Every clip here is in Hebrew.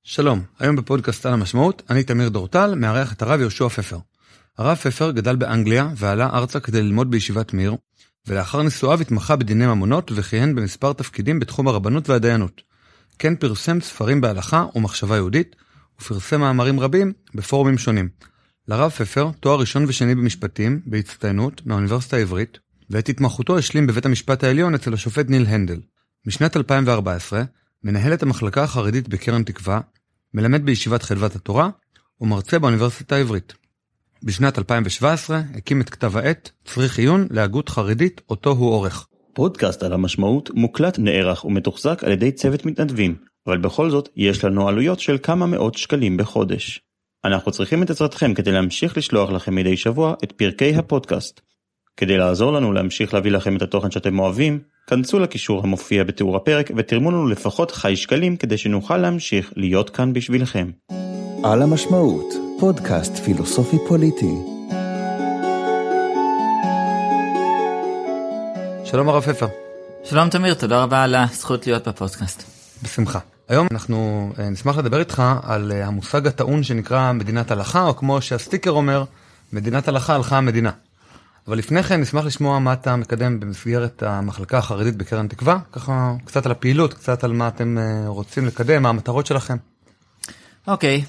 שלום, היום בפודקאסט על המשמעות, אני תמיר דורטל, מארח את הרב יהושע פפר. הרב פפר גדל באנגליה ועלה ארצה כדי ללמוד בישיבת מיר, ולאחר נישואיו התמחה בדיני ממונות וכיהן במספר תפקידים בתחום הרבנות והדיינות. כן פרסם ספרים בהלכה ומחשבה יהודית, ופרסם מאמרים רבים בפורומים שונים. לרב פפר תואר ראשון ושני במשפטים, בהצטיינות, מהאוניברסיטה העברית, ואת התמחותו השלים בבית המשפט העליון אצל השופט ניל הנדל. משנת 2014, מנהל את המחלקה החרדית בקרן תקווה, מלמד בישיבת חדוות התורה, ומרצה באוניברסיטה העברית. בשנת 2017 הקים את כתב העת צריך עיון להגות חרדית אותו הוא עורך. פודקאסט על המשמעות מוקלט, נערך ומתוחזק על ידי צוות מתנדבים, אבל בכל זאת יש לנו עלויות של כמה מאות שקלים בחודש. אנחנו צריכים את עזרתכם כדי להמשיך לשלוח לכם מדי שבוע את פרקי הפודקאסט. כדי לעזור לנו להמשיך להביא לכם את התוכן שאתם אוהבים, כנסו לקישור המופיע בתיאור הפרק ותרמו לנו לפחות חי שקלים כדי שנוכל להמשיך להיות כאן בשבילכם. על המשמעות, פודקאסט פילוסופי פוליטי. שלום הרב פפר. שלום תמיר, תודה רבה על הזכות להיות בפודקאסט. בשמחה. היום אנחנו נשמח לדבר איתך על המושג הטעון שנקרא מדינת הלכה, או כמו שהסטיקר אומר, מדינת הלכה הלכה המדינה. אבל לפני כן נשמח לשמוע מה אתה מקדם במסגרת המחלקה החרדית בקרן תקווה, ככה קצת על הפעילות, קצת על מה אתם רוצים לקדם, מה המטרות שלכם. אוקיי,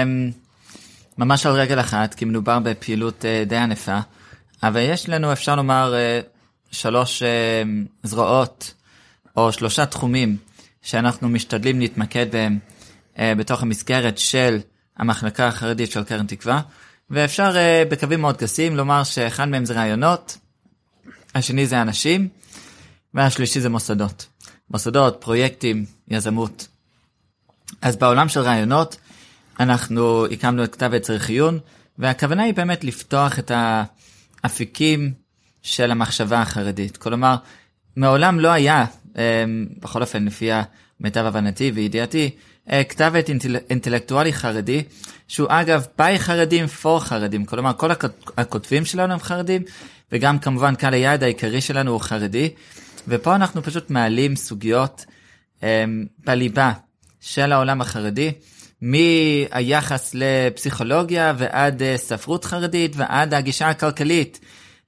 ממש על רגל אחת, כי מדובר בפעילות די ענפה, אבל יש לנו, אפשר לומר, 3 זרועות, או 3 תחומים, שאנחנו משתדלים להתמקד בהם בתוך המסגרת של המחלקה החרדית של קרן תקווה, ואפשר בקווים מאוד גסים לומר שאחד מהם זה רעיונות, השני זה אנשים, והשלישי זה מוסדות. מוסדות, פרויקטים, יזמות. אז בעולם של רעיונות, אנחנו הקמנו את כתב עת צריך עיון, והכוונה היא באמת לפתוח את האפיקים של המחשבה החרדית. כלומר, מעולם לא היה, בכל אופן לפי מיטב הבנתי וידיעתי, כתב עת אינטלקטואלי חרדי, שהוא אגב ביי חרדים פור חרדים, כלומר כל הכותבים שלנו הם חרדים, וגם כמובן קהל היעד העיקרי שלנו הוא חרדי, ופה אנחנו פשוט מעלים סוגיות בליבה של העולם החרדי, מהיחס לפסיכולוגיה ועד ספרות חרדית ועד הגישה הכלכלית,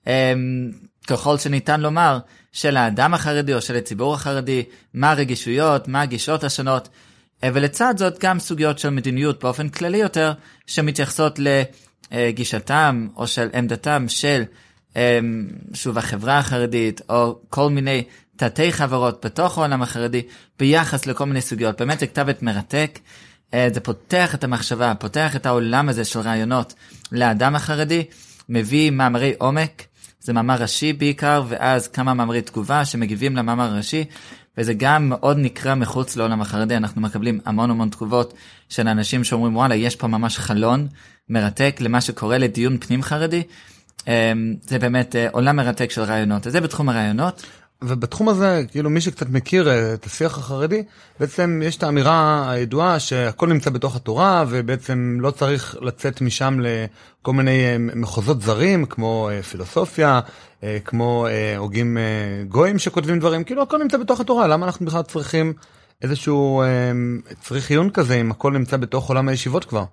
ככל שניתן לומר, של האדם החרדי או של הציבור החרדי, מה הרגישויות, מה הגישות השונות, ולצד זאת גם סוגיות של מדיניות באופן כללי יותר, שמתייחסות לגישתם או של עמדתם של שוב החברה החרדית, או כל מיני תתי חברות בתוך העולם החרדי, ביחס לכל מיני סוגיות. באמת זה כתב עת מרתק, זה פותח את המחשבה, פותח את העולם הזה של רעיונות לאדם החרדי, מביא מאמרי עומק, זה מאמר ראשי בעיקר, ואז כמה מאמרי תגובה שמגיבים למאמר הראשי, וזה גם מאוד נקרא מחוץ לעולם החרדי, אנחנו מקבלים המון תגובות של אנשים שאומרים, וואלה, יש פה ממש חלון מרתק למה שקורה לדיון פנים חרדי, זה באמת עולם מרתק של רעיונות, אז זה בתחום הרעיונות. ובתחום הזה, כאילו מי שקצת מכיר את השיח החרדי, בעצם יש את האמירה הידועה שהכל נמצא בתוך התורה, ובעצם לא צריך לצאת משם לכל מיני מחוזות זרים, כמו פילוסופיה, כמו הוגים גויים שכותבים דברים, כאילו הכל נמצא בתוך התורה, למה אנחנו בכלל צריכים איזשהו צריך עיון כזה, אם הכל נמצא בתוך עולם הישיבות כבר?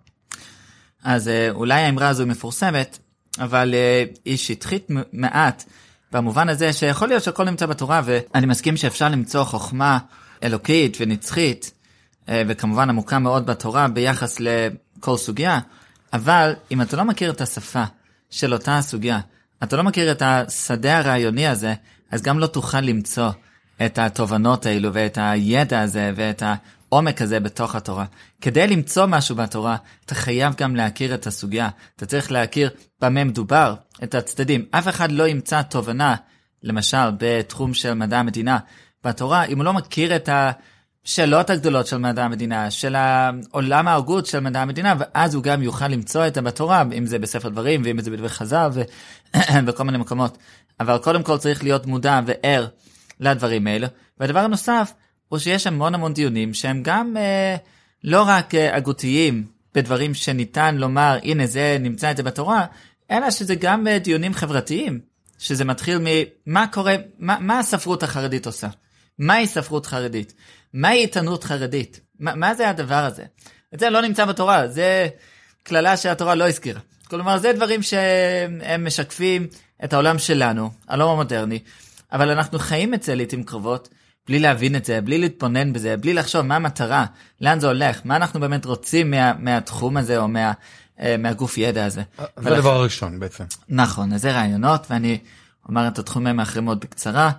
אז אולי האמרה הזו מפורסמת, אבל היא שטחית מעט, במובן הזה שיכול להיות שהכל נמצא בתורה, ואני מסכים שאפשר למצוא חוכמה אלוקית ונצחית, וכמובן עמוקה מאוד בתורה ביחס לכל סוגיה, אבל אם אתה לא מכיר את השפה של אותה סוגיה, אתה לא מכיר את השדה הרעיוני הזה, אז גם לא תוכל למצוא את התובנות האלו, ואת הידע הזה, ואת העומק הזה בתוך התורה. כדי למצוא משהו בתורה, אתה חייב גם להכיר את הסוגיה. אתה צריך להכיר במה מדובר, את הצדדים. אף אחד לא ימצא תובנה, למשל בתחום של מדע המדינה בתורה, אם הוא לא מכיר את השאלות הגדולות של מדע המדינה, של העולם ההוגות של מדע המדינה, ואז הוא גם יוכל למצוא את זה בתורה, אם זה בספר דברים, ואם זה בדברי חז"ל, וכל מיני מקומות. אבל קודם כל צריך להיות מודע וער לדברים האלה. והדבר הנוסף, הוא שיש המון דיונים שהם גם לא רק הגותיים בדברים שניתן לומר, הנה זה נמצא את זה בתורה, אלא שזה גם דיונים חברתיים, שזה מתחיל ממה קורה, מה הספרות החרדית עושה? מהי ספרות חרדית? מהי עיתונות חרדית? מה זה הדבר הזה? את זה לא נמצא בתורה, זה כללה שהתורה לא הזכירה. כלומר, זה דברים שהם משקפים את העולם שלנו, העולם המודרני, אבל אנחנו חיים את זה לעתים קרובות, בלי להבין את זה, בלי להתבונן בזה, בלי לחשוב מה המטרה, לאן זה הולך, מה אנחנו באמת רוצים מהתחום הזה, או מהגוף ידע הזה. זה הדבר הראשון בעצם. נכון, אז זה רעיונות, ואני אומר את התחומים האחרים מאוד בקצרה.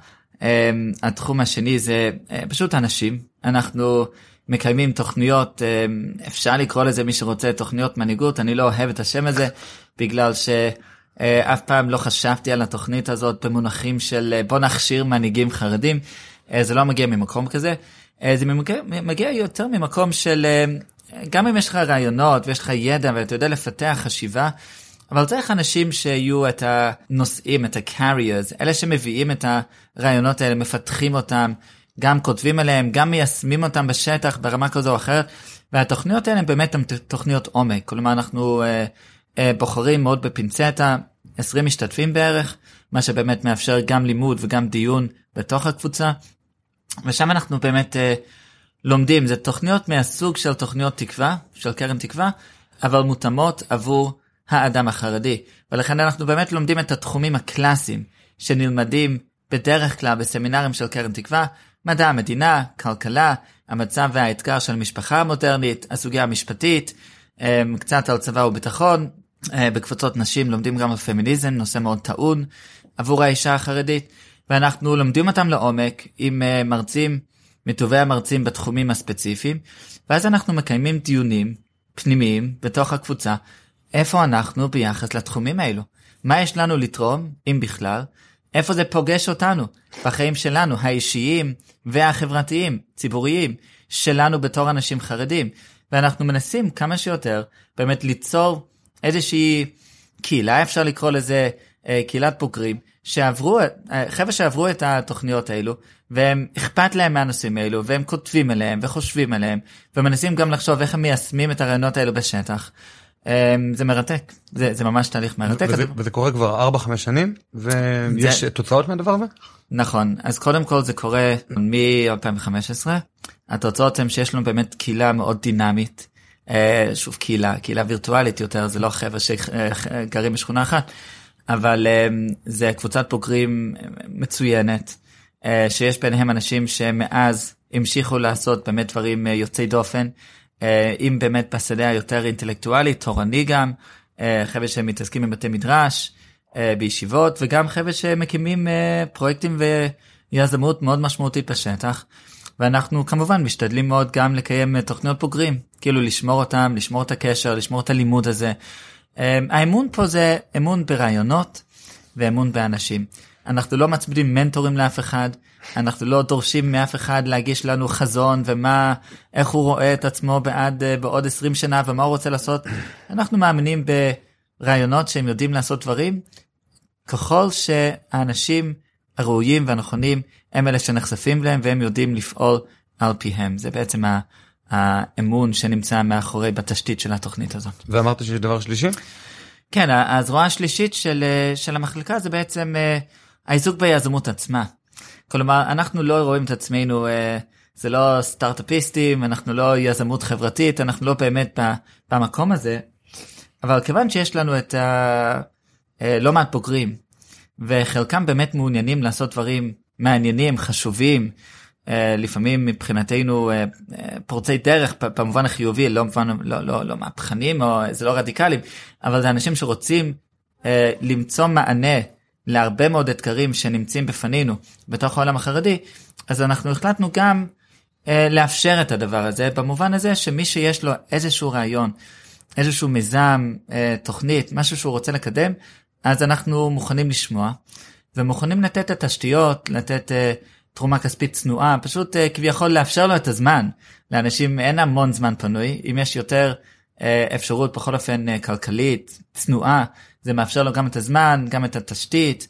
התחום השני זה פשוט אנשים. אנחנו מקיימים תוכניות, אפשר לקרוא לזה מי שרוצה תוכניות מנהיגות, אני לא אוהב את השם הזה, בגלל שאף פעם לא חשבתי על התוכנית הזאת במונחים של בוא נכשיר מנהיגים חרדים, זה לא מגיע ממקום כזה, זה מגיע יותר ממקום של, גם אם יש לך רעיונות ויש לך ידע ואתה יודע לפתח חשיבה, אבל צריך אנשים שיהיו את הנושאים, את ה-carriers, אלה שמביאים את הרעיונות האלה, מפתחים אותם, גם כותבים עליהם, גם מיישמים אותם בשטח ברמה כזו או אחרת, והתוכניות האלה הן באמת תוכניות עומק, כלומר אנחנו בוחרים מאוד בפינצטה, 20 משתתפים בערך, מה שבאמת מאפשר גם לימוד וגם דיון בתוך הקבוצה, ושם אנחנו באמת לומדים, זה תוכניות מהסוג של תוכניות תקווה, של קרן תקווה, אבל מותאמות עבור האדם החרדי, ולכן אנחנו באמת לומדים את התחומים הקלאסיים, שנלמדים בדרך כלל בסמינרים של קרן תקווה, מדע המדינה, כלכלה, המצב והאתגר של משפחה מודרנית, הסוגיה המשפטית, קצת על צבא וביטחון, בקבוצות נשים לומדים גם על פמיניזם, נושא מאוד טעון עבור האישה החרדית, ואנחנו לומדים אותם לעומק עם מרצים, מטובי המרצים בתחומים הספציפיים, ואז אנחנו מקיימים דיונים פנימיים בתוך הקבוצה, איפה אנחנו ביחס לתחומים האלו, מה יש לנו לתרום, אם בכלל, איפה זה פוגש אותנו בחיים שלנו, האישיים והחברתיים, ציבוריים, שלנו בתור אנשים חרדים, ואנחנו מנסים כמה שיותר באמת ליצור איזושהי קהילה, אפשר לקרוא לזה קהילת בוגרים, חבר'ה שעברו את התוכניות האלו, והם אכפת להם מהנושאים האלו, והם כותבים עליהם וחושבים עליהם, ומנסים גם לחשוב איך הם מיישמים את הרעיונות האלו בשטח. זה מרתק, זה ממש תהליך מרתק. וזה קורה כבר 4-5 שנים, ויש תוצאות מהדבר הזה? נכון, אז קודם כל זה קורה מ-2015, התוצאות הן שיש לנו באמת קהילה מאוד דינמית, שוב קהילה וירטואלית יותר, זה לא חבר'ה שגרים בשכונה אחת, אבל זה קבוצת בוגרים מצוינת, שיש ביניהם אנשים שמאז המשיכו לעשות באמת דברים יוצאי דופן, אם באמת בשדה היותר אינטלקטואלי, תורני גם, חבר'ה שמתעסקים בבתי מדרש, בישיבות, וגם חבר'ה שמקימים פרויקטים ויזמות מאוד משמעותית בשטח, ואנחנו כמובן משתדלים מאוד גם לקיים תוכניות בוגרים, כאילו לשמור אותם, לשמור את הקשר, לשמור את הלימוד הזה. האמון פה זה אמון ברעיונות ואמון באנשים. אנחנו לא מצמידים מנטורים לאף אחד, אנחנו לא דורשים מאף אחד להגיש לנו חזון איך הוא רואה את עצמו בעוד 20 שנה ומה הוא רוצה לעשות. אנחנו מאמינים ברעיונות שהם יודעים לעשות דברים, ככל שהאנשים הראויים והנכונים הם אלה שנחשפים להם והם יודעים לפעול על פיהם. זה בעצם האמון שנמצא מאחורי בתשתית של התוכנית הזאת. ואמרת שיש דבר שלישי? כן, הזרוע השלישית של המחלקה זה בעצם העיסוק ביזמות עצמה. כלומר, אנחנו לא רואים את עצמנו, זה לא סטארט-אפיסטים, אנחנו לא יזמות חברתית, אנחנו לא באמת במקום הזה, אבל כיוון שיש לנו את לא מעט בוגרים, וחלקם באמת מעוניינים לעשות דברים מעניינים, חשובים, לפעמים מבחינתנו פורצי דרך במובן החיובי, לא מהפכנים או זה לא רדיקליים, אבל זה אנשים שרוצים למצוא מענה להרבה מאוד אתגרים שנמצאים בפנינו בתוך העולם החרדי, אז אנחנו החלטנו גם לאפשר את הדבר הזה, במובן הזה שמי שיש לו איזשהו רעיון, איזשהו מיזם, תוכנית, משהו שהוא רוצה לקדם, אז אנחנו מוכנים לשמוע, ומוכנים לתת את התשתיות, לתת תרומה כספית צנועה, פשוט כביכול לאפשר לו את הזמן. לאנשים אין המון זמן פנוי, אם יש יותר אפשרות בכל אופן כלכלית, צנועה, זה מאפשר לו גם את הזמן, גם את התשתית,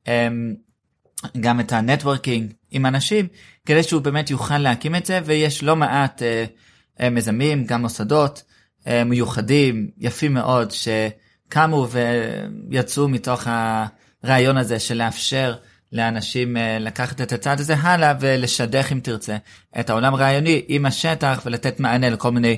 גם את הנטוורקינג עם אנשים, כדי שהוא באמת יוכל להקים את זה, ויש לא מעט מזמים, גם מוסדות מיוחדים, יפים מאוד, שקמו ויצאו מתוך הרעיון הזה של לאפשר לאנשים לקחת את הצעד הזה הלאה ולשדך אם תרצה את העולם רעיוני עם השטח ולתת מענה לכל מיני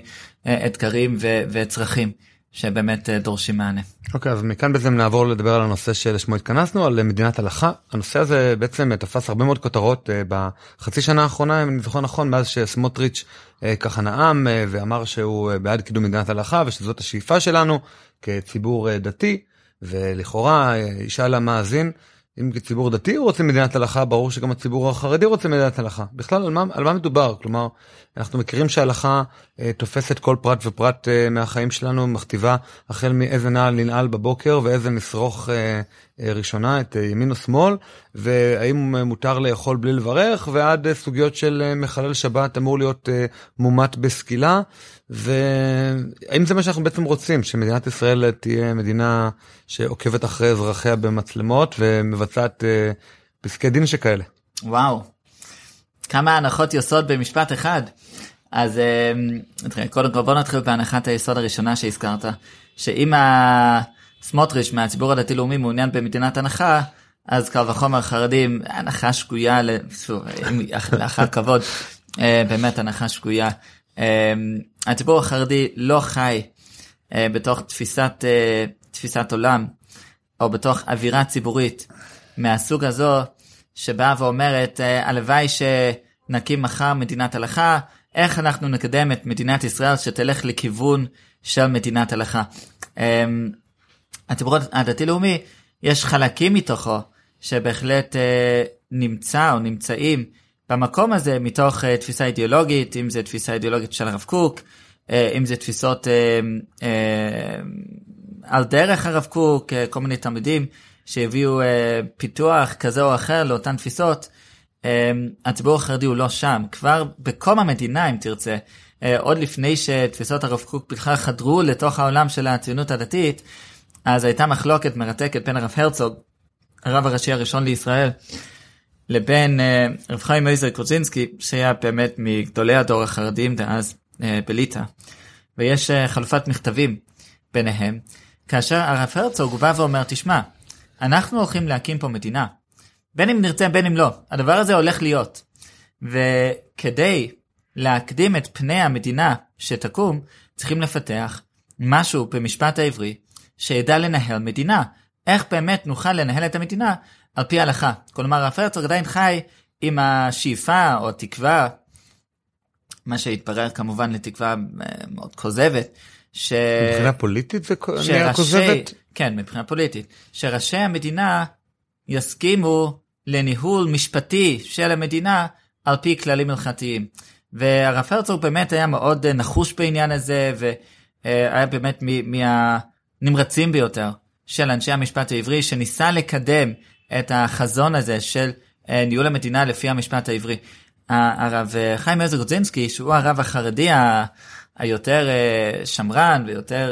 אתגרים וצרכים שבאמת דורשים מענה. אוקיי, אז מכאן בעצם נעבור לדבר על הנושא שלשמו התכנסנו, על מדינת הלכה. הנושא הזה בעצם תפס הרבה מאוד כותרות בחצי שנה האחרונה, אם אני זוכר נכון, מאז שסמוטריץ' ככה נאם ואמר שהוא בעד קידום מדינת הלכה, ושזאת השאיפה שלנו כציבור דתי, ולכאורה ישאל המאזין, אם כציבור דתי הוא רוצה מדינת הלכה, ברור שגם הציבור החרדי רוצה מדינת הלכה. בכלל, על מה מדובר? כלומר, אנחנו מכירים שההלכה תופסת כל פרט ופרט מהחיים שלנו, מכתיבה החל מאיזה נעל ננעל בבוקר, ואיזה נשרוך ראשונה, את ימין או שמאל, והאם מותר לאכול בלי לברך, ועד סוגיות של מחלל שבת אמור להיות מומת בסקילה, והאם זה מה שאנחנו בעצם רוצים, שמדינת ישראל תהיה מדינה שעוקבת אחרי אזרחיה במצלמות, ומבצעת פסקי דין שכאלה? וואו, כמה הנחות יסוד במשפט אחד. אז קודם כל בוא נתחיל בהנחת היסוד הראשונה שהזכרת, שאם סמוטריץ' מהציבור הדתי-לאומי מעוניין במדינת הנחה, אז קל וחומר חרדים, הנחה שגויה, לאחר כבוד, באמת הנחה שגויה. הציבור החרדי לא חי בתוך תפיסת עולם, או בתוך אווירה ציבורית מהסוג הזו, שבאה ואומרת, הלוואי שנקים מחר מדינת הלכה, איך אנחנו נקדם את מדינת ישראל שתלך לכיוון של מדינת הלכה. הציבור הדתי-לאומי, יש חלקים מתוכו, שבהחלט נמצא או נמצאים במקום הזה, מתוך תפיסה אידיאולוגית, אם זה תפיסה אידיאולוגית של הרב קוק, אם זה תפיסות על דרך הרב קוק, כל מיני תלמידים שהביאו פיתוח כזה או אחר לאותן תפיסות. הציבור החרדי הוא לא שם, כבר בקום המדינה אם תרצה, עוד לפני שתפיסות הרב קוק בכלל חדרו לתוך העולם של הציונות הדתית, אז הייתה מחלוקת מרתקת בין הרב הרצוג, הרב הראשי הראשון לישראל, לבין רב חיים מויזר קרוזינסקי, שהיה באמת מגדולי הדור החרדים דאז בליטא, ויש חלופת מכתבים ביניהם, כאשר הרב הרצוג הוא בא ואומר, תשמע, אנחנו הולכים להקים פה מדינה, בין אם נרצה בין אם לא, הדבר הזה הולך להיות, וכדי להקדים את פני המדינה שתקום, צריכים לפתח משהו במשפט העברי, שידע לנהל מדינה, איך באמת נוכל לנהל את המדינה על פי ההלכה. כלומר, הרב הרצוג עדיין חי עם השאיפה או תקווה, מה שהתברר כמובן לתקווה מאוד כוזבת, מבחינה פוליטית זה נהיה כוזבת? כן, מבחינה פוליטית. שראשי המדינה יסכימו לניהול משפטי של המדינה על פי כללים הלכתיים. והרב הרצוג באמת היה מאוד נחוש בעניין הזה, והיה באמת מהנמרצים ביותר של אנשי המשפט העברי, שניסה לקדם את החזון הזה של ניהול המדינה לפי המשפט העברי. הרב חיים מויזר קרוזינסקי, שהוא הרב החרדי היותר שמרן ויותר,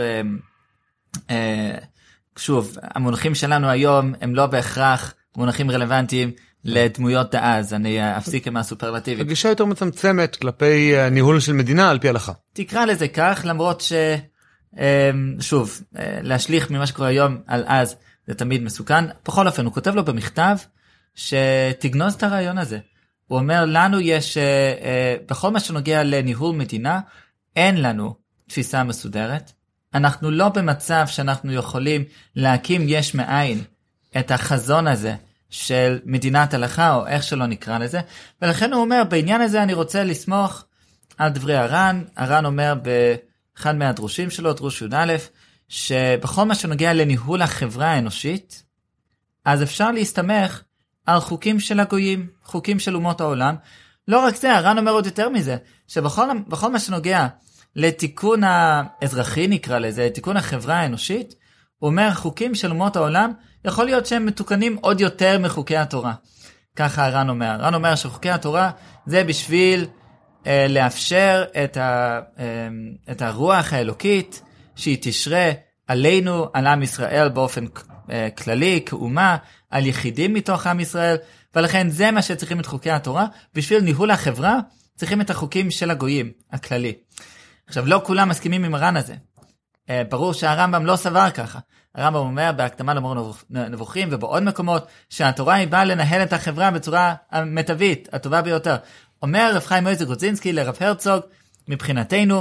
שוב, המונחים שלנו היום הם לא בהכרח מונחים רלוונטיים לדמויות דאז, אני אפסיק עם הסופרלטיבים. הגישה יותר מצמצמת כלפי ניהול של מדינה על פי הלכה. תקרא לזה כך, למרות שוב, להשליך ממה שקורה היום על אז, זה תמיד מסוכן. בכל אופן, הוא כותב לו במכתב שתגנוז את הרעיון הזה. הוא אומר, לנו יש, בכל מה שנוגע לניהול מדינה, אין לנו תפיסה מסודרת. אנחנו לא במצב שאנחנו יכולים להקים יש מאין את החזון הזה של מדינת הלכה, או איך שלא נקרא לזה. ולכן הוא אומר, בעניין הזה אני רוצה לסמוך על דברי הר"ן. הר"ן אומר באחד מהדרושים שלו, דרוש י"א, שבכל מה שנוגע לניהול החברה האנושית, אז אפשר להסתמך על חוקים של הגויים, חוקים של אומות העולם. לא רק זה, הר"ן אומר עוד יותר מזה, שבכל מה שנוגע לתיקון האזרחי נקרא לזה, תיקון החברה האנושית, הוא אומר חוקים של אומות העולם, יכול להיות שהם מתוקנים עוד יותר מחוקי התורה. ככה הר"ן אומר. הר"ן אומר שחוקי התורה זה בשביל לאפשר את הרוח האלוקית, שהיא תשרה עלינו, על עם ישראל באופן כללי, כאומה, על יחידים מתוך עם ישראל, ולכן זה מה שצריכים את חוקי התורה. בשביל ניהול החברה צריכים את החוקים של הגויים, הכללי. עכשיו, לא כולם מסכימים עם הר"ן הזה. ברור שהרמב"ם לא סבר ככה. הרמב"ם אומר בהקדמה למורה נבוכים ובעוד מקומות, שהתורה היא באה לנהל את החברה בצורה המיטבית, הטובה ביותר. אומר רב חיים מויזר קרוזינסקי לרב הרצוג, מבחינתנו,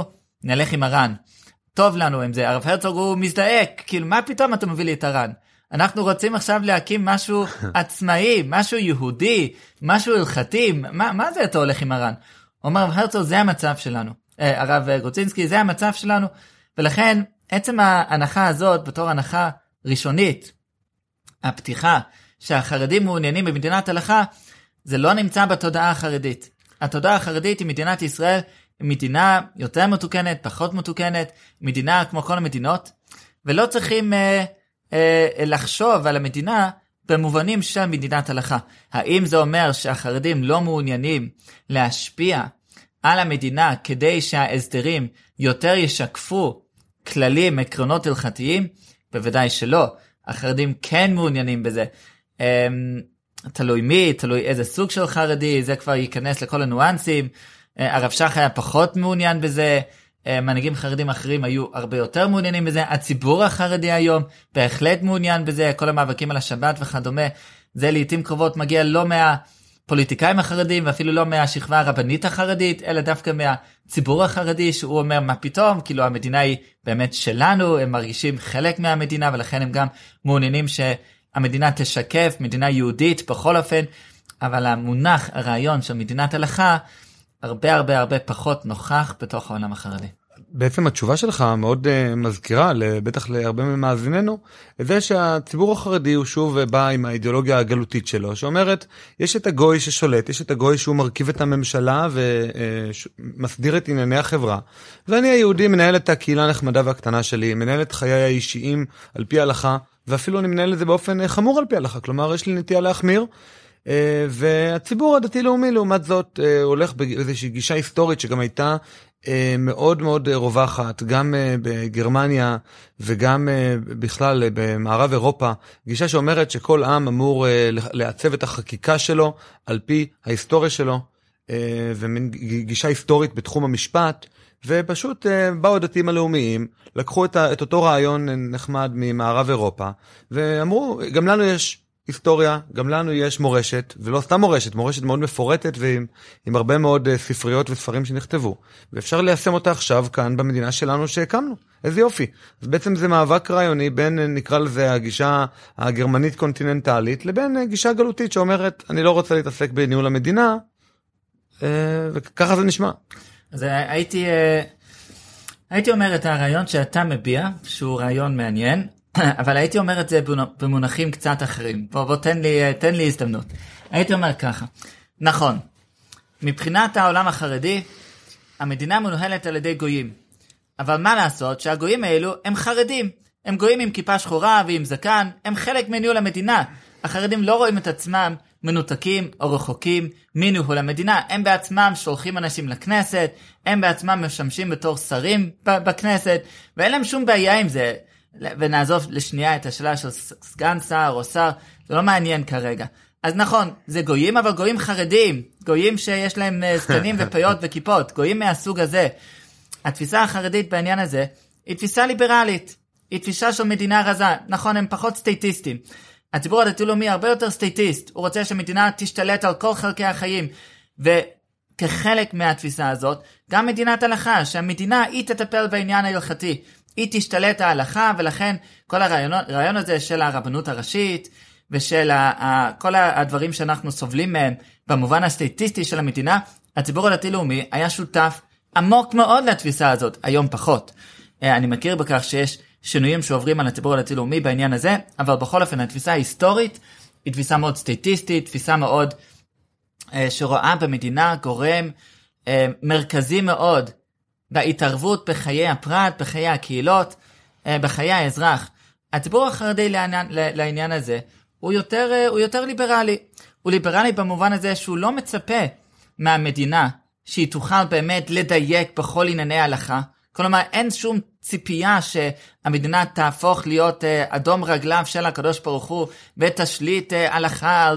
נלך עם הר"ן. טוב לנו עם זה. הרב הרצוג הוא מזדעק, כאילו מה פתאום אתה מביא לי את הר"ן? אנחנו רוצים עכשיו להקים משהו עצמאי, משהו יהודי, משהו הלכתי, מה זה אתה הולך עם הר"ן? אומר הרב הרצוג, זה המצב שלנו. הרב גרוצינסקי, זה המצב שלנו, ולכן עצם ההנחה הזאת, בתור הנחה ראשונית, הפתיחה שהחרדים מעוניינים במדינת הלכה, זה לא נמצא בתודעה החרדית. התודעה החרדית היא מדינת ישראל, היא מדינה יותר מתוקנת, פחות מתוקנת, מדינה כמו כל המדינות, ולא צריכים לחשוב על המדינה במובנים של מדינת הלכה. האם זה אומר שהחרדים לא מעוניינים להשפיע על המדינה כדי שההסדרים יותר ישקפו כללים, עקרונות הלכתיים? בוודאי שלא. החרדים כן מעוניינים בזה. תלוי מי, תלוי איזה סוג של חרדי, זה כבר ייכנס לכל הניואנסים. הרב שך היה פחות מעוניין בזה, מנהיגים חרדים אחרים היו הרבה יותר מעוניינים בזה, הציבור החרדי היום בהחלט מעוניין בזה, כל המאבקים על השבת וכדומה, זה לעתים קרובות מגיע לא מהפוליטיקאים החרדים, ואפילו לא מהשכבה הרבנית החרדית, אלא דווקא מהציבור החרדי, שהוא אומר מה פתאום, כאילו המדינה היא באמת שלנו, הם מרגישים חלק מהמדינה, ולכן הם גם מעוניינים שהמדינה תשקף, מדינה יהודית בכל אופן, אבל המונח, הרעיון של מדינת הלכה, הרבה הרבה הרבה פחות נוכח בתוך העולם החרדי. בעצם התשובה שלך מאוד מזכירה, בטח להרבה ממאזיננו, זה שהציבור החרדי הוא שוב בא עם האידיאולוגיה הגלותית שלו, שאומרת, יש את הגוי ששולט, יש את הגוי שהוא מרכיב את הממשלה ומסדיר את ענייני החברה, ואני היהודי מנהל את הקהילה הנחמדה והקטנה שלי, מנהל את חיי האישיים על פי ההלכה, ואפילו אני מנהל את זה באופן חמור על פי ההלכה, כלומר יש לי נטייה להחמיר, והציבור הדתי-לאומי לעומת זאת הולך באיזושהי גישה היסטורית שגם הייתה מאוד מאוד רווחת, גם בגרמניה וגם בכלל במערב אירופה, גישה שאומרת שכל עם אמור לעצב את החקיקה שלו על פי ההיסטוריה שלו, וגישה היסטורית בתחום המשפט, ופשוט באו הדתיים הלאומיים, לקחו את אותו רעיון נחמד ממערב אירופה, ואמרו, גם לנו יש היסטוריה, גם לנו יש מורשת, ולא סתם מורשת, מורשת מאוד מפורטת ועם הרבה מאוד ספריות וספרים שנכתבו, ואפשר ליישם אותה עכשיו כאן במדינה שלנו שהקמנו. איזה יופי. אז בעצם זה מאבק רעיוני בין, נקרא לזה, הגישה הגרמנית קונטיננטלית, לבין גישה גלותית שאומרת, אני לא רוצה להתעסק בניהול המדינה, וככה זה נשמע. אז הייתי אומר את הרעיון שאתה מביע, שהוא רעיון מעניין, אבל הייתי אומר את זה במונחים קצת אחרים. בוא תן לי הזדמנות. הייתי אומר ככה. נכון, מבחינת העולם החרדי, המדינה מנוהלת על ידי גויים. אבל מה לעשות שהגויים האלו הם חרדים. הם גויים עם כיפה שחורה ועם זקן, הם חלק מניהול המדינה. החרדים לא רואים את עצמם מנותקים או רחוקים מניהול המדינה. הם בעצמם שולחים אנשים לכנסת, הם בעצמם משמשים בתור שרים בכנסת, ואין להם שום בעיה עם זה. ונעזוב לשנייה את השאלה של סגן שר או שר, זה לא מעניין כרגע. אז נכון, זה גויים, אבל גויים חרדים, גויים שיש להם זקנים ופיות וכיפות, גויים מהסוג הזה. התפיסה החרדית בעניין הזה היא תפיסה ליברלית, היא תפיסה של מדינה רזה. נכון, הם פחות סטייטיסטים. הציבור הדתי-לאומי הרבה יותר סטייטיסט, הוא רוצה שהמדינה תשתלט על כל חלקי החיים, וכחלק מהתפיסה הזאת, גם מדינת הלכה, שהמדינה היא תטפל בעניין ההלכתי, היא תשתלט ההלכה, ולכן כל הרעיון הזה של הרבנות הראשית, ושל כל הדברים שאנחנו סובלים מהם, במובן הסטייטיסטי של המדינה, הציבור הדתי-לאומי היה שותף עמוק מאוד לתפיסה הזאת, היום פחות. אני מכיר בכך שיש שינויים שעוברים על הציבור הדתי-לאומי בעניין הזה, אבל בכל אופן התפיסה ההיסטורית, היא תפיסה מאוד סטייטיסטית, תפיסה מאוד שרואה במדינה גורם מרכזי מאוד, בהתערבות בחיי הפרט, בחיי הקהילות, בחיי האזרח. הציבור החרדי לעניין הזה הוא יותר ליברלי. הוא ליברלי במובן הזה שהוא לא מצפה מהמדינה שהיא תוכל באמת לדייק בכל ענייני ההלכה. כלומר, אין שום ציפייה שהמדינה תהפוך להיות אדום רגליו של הקדוש ברוך הוא, ותשליט הלכה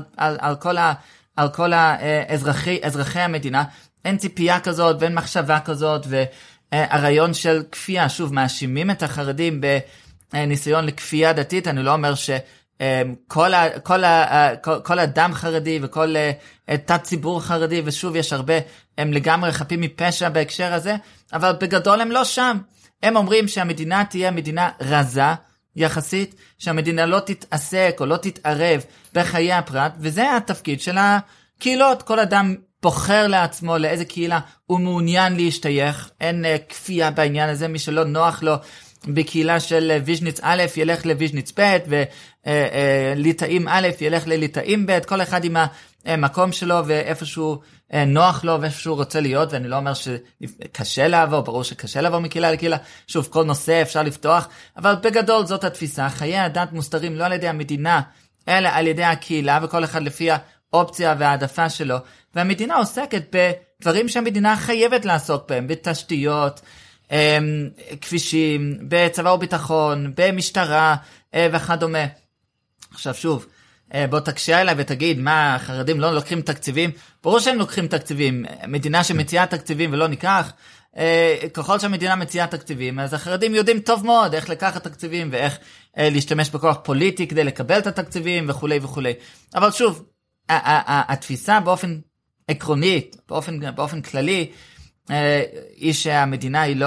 על כל אזרחי המדינה. אין ציפייה כזאת ואין מחשבה כזאת, והרעיון של כפייה, שוב, מאשימים את החרדים בניסיון לכפייה דתית. אני לא אומר כל אדם חרדי וכל תת ציבור חרדי, ושוב יש הרבה, הם לגמרי חפים מפשע בהקשר הזה, אבל בגדול הם לא שם. הם אומרים שהמדינה תהיה מדינה רזה יחסית, שהמדינה לא תתעסק או לא תתערב בחיי הפרט, וזה התפקיד של הקהילות. כל אדם בוחר לעצמו לאיזה קהילה הוא מעוניין להשתייך, אין כפייה בעניין הזה. מי שלא נוח לו בקהילה של ויז'ניץ א' ילך לויז'ניץ ב', וליטאים א' ילך לליטאים ב', כל אחד עם המקום שלו ואיפשהו נוח לו ואיפשהו רוצה להיות. ואני לא אומר שקשה לעבור, ברור שקשה לעבור מקהילה לקהילה, שוב כל נושא אפשר לפתוח, אבל בגדול זאת התפיסה. חיי הדת מוסתרים לא על ידי המדינה אלא על ידי הקהילה, וכל אחד לפי האופציה והעדפה שלו, והמדינה עוסקת בדברים שהמדינה חייבת לעסוק בהם, בתשתיות, כבישים, בצבא וביטחון, במשטרה וכדומה. עכשיו שוב, בוא תקשה אליי ותגיד, מה, החרדים לא לוקחים תקציבים? ברור שהם לוקחים תקציבים. מדינה שמציעה תקציבים ולא ניקח, ככל שהמדינה מציעה תקציבים, אז החרדים יודעים טוב מאוד איך לקחת תקציבים, ואיך להשתמש בכוח פוליטי כדי לקבל את התקציבים וכו' וכו'. אבל שוב, התפיסה באופן עקרונית, באופן כללי, היא שהמדינה היא